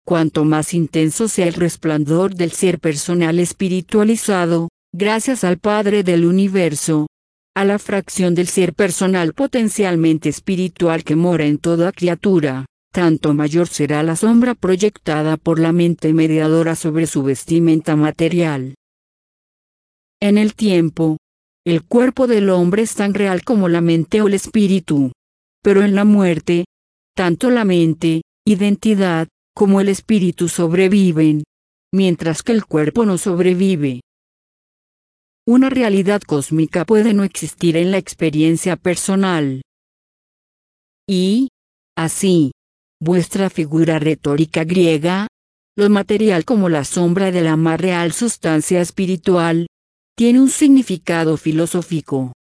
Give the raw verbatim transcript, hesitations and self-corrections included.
Cuanto más intenso sea el resplandor del ser personal espiritualizado, gracias al Padre del Universo, a la fracción del ser personal potencialmente espiritual que mora en toda criatura, tanto mayor será la sombra proyectada por la mente mediadora sobre su vestimenta material. En el tiempo, el cuerpo del hombre es tan real como la mente o el espíritu. Pero en la muerte, tanto la mente, identidad, como el espíritu sobreviven, mientras que el cuerpo no sobrevive. Una realidad cósmica puede no existir en la experiencia personal. Y, así, vuestra figura retórica griega, lo material como la sombra de la más real sustancia espiritual, tiene un significado filosófico.